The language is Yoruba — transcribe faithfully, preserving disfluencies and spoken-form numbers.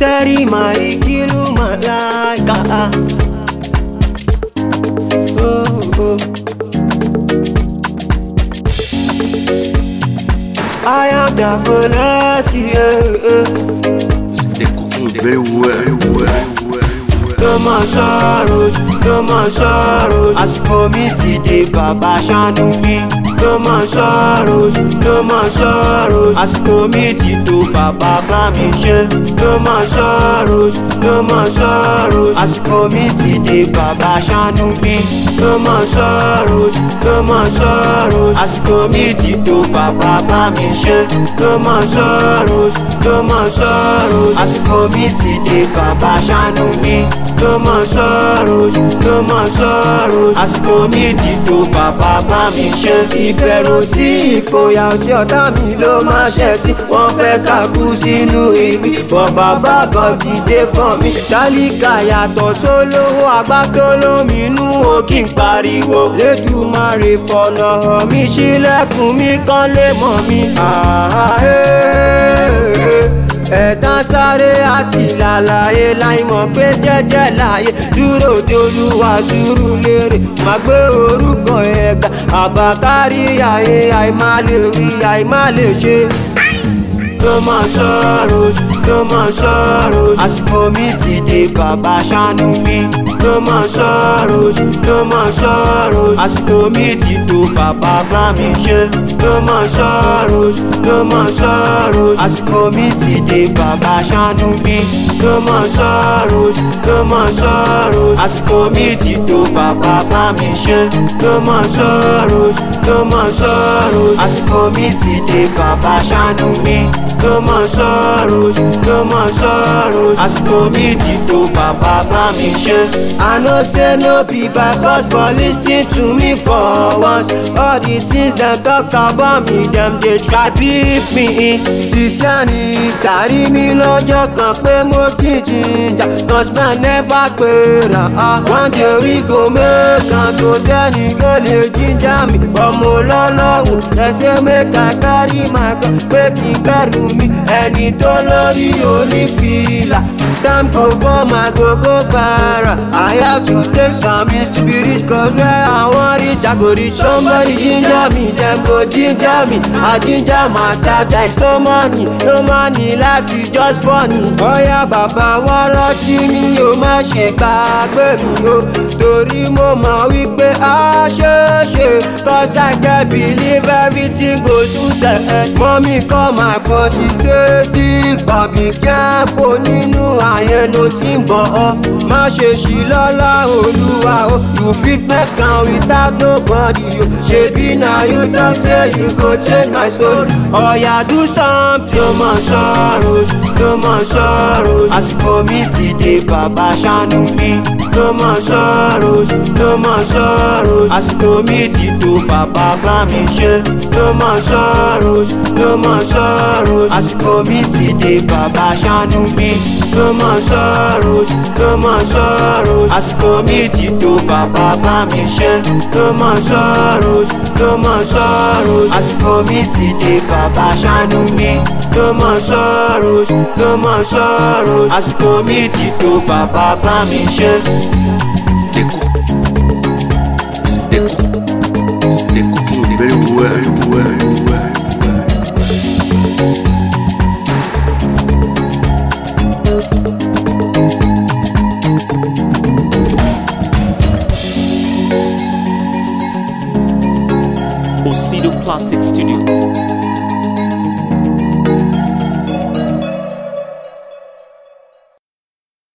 Seri Maikilu Malaika. Oh, oh. I am the fullest, yeah. Very well, very well, very well. No more sorrows, no more sorrows. Àsìkò mi ti dé, bàbá ṣàánú mi. No more sorrows, no more sorrows. Àsìkò mi ti tó, bàbá bá mi ṣe. No more sorrows, no more sorrows. Àsìkò mi ti dé, bàbá ṣàánú mi. No more sorrows, no more sorrows. Àsìkò mi ti tó, bàbá bá mi ṣe. No more sorrows, no more sorrows. Àsìkò mi ti dé, bàbá ṣàánú mi. No more sorrows, no more sorrows. Àsìkò mi ti tó, bàbá bá mi ṣe. Ìbẹ̀rù sí ìfòyà sí ọ̀tá mi ló máa ṣẹ̀ sí. Wọ́n fẹ́ ká kú sínú ibi, bọ̀ bàbá kan dìde fún mi. Tálíkà yàtọ̀ sólówó, àgbà tó lóminú o kí n pariwo. Lédùmarè fọ̀nà hàn mí, ṣílẹ̀kùn mi kán lè mọ̀ mi. Ẹ̀tàn sáré àti làlàyé láìmọ̀ pé jẹ́jẹ́ láyé. Dúró de Olúwa sùúrù lérè, má gbé orúkọ ẹ̀gbà. Àbákárí ayé àìmá lè wí àìmá lè ṣe. No more sorrows, no more sorrows. Àsìkò mi ti dé, bàbá ṣàánú mi. No more sorrows, no more sorrows. Àsìkò mi ti tó, bàbá bá mi ṣe. No more sorrows, no more sorrows. Àsìkò mi ti dé, bàbá ṣàánú mi. No more sorrows, no more sorrows. Àsìkò mi ti tó, bàbá bá mi ṣe. No more sorrows, no more sorrows. Àsìkò mi ti dé, bàbá ṣàánú mi. No more sorrows, no more sorrows. Àsìkò mi ti tó, bàbá bá mi ṣe. I know say no be by force, but lis ten to me for once. All the things dem talk about me, dem dey try beat me. Ṣiṣẹ́ ni kárí mi lọ́jọ́ kan pé mo kí jíjà. Cause man never pera. One day we go make am, tó sẹ́ni ló lè jíjà mi. Ọmọ lọ́lọ́hùn ẹsẹ̀ make I carry my gun, pé kí n gbẹ́rù mi. Ẹni tó lórí onífìlà. Time go come, I go go far. I have to take some risks to be rich, cause where I want reach, I go reach. Somebody ginger me, them go ginger me. I ginger myself, there's no money, no money, life is just funny. Oh yeah, bàbá wọn rántí mi, ó má ṣe gbàgbé mi o. Torí mo mọ̀ wípé a ṣe ṣe, cause I get believe everything goes through the. Mommy call my phone, she say dick, but be careful nínú àyẹn ló ti ń bọ̀ ọ́. Má ṣe ṣì lọ́lá Olúwa o. You fit make am without nobody o. Ṣebí na you talk say you go change my soul. Oya do something. No more sorrows, no more sorrows. Àsìkò mi ti dé, bàbá ṣàánú mi. No more sorrows, no more sorrows. Àsìkò mi ti tó, bàbá bá mi ṣe. No more sorrows, no more sorrows. Àsìkò mi ti dé, bàbá ṣàánú mi. No more sorrows, no more sorrows. Àsìkò mi ti tó, bàbá bá mi ṣe. No more sorrows, no more sorrows. Àsìkò mi ti dé, bàbá ṣàánú mi. No more sorrows, no more sorrows. Àsìkò mi ti tó, bàbá bá mi ṣe. Very well, very well, very well. Osido Plastic Studio.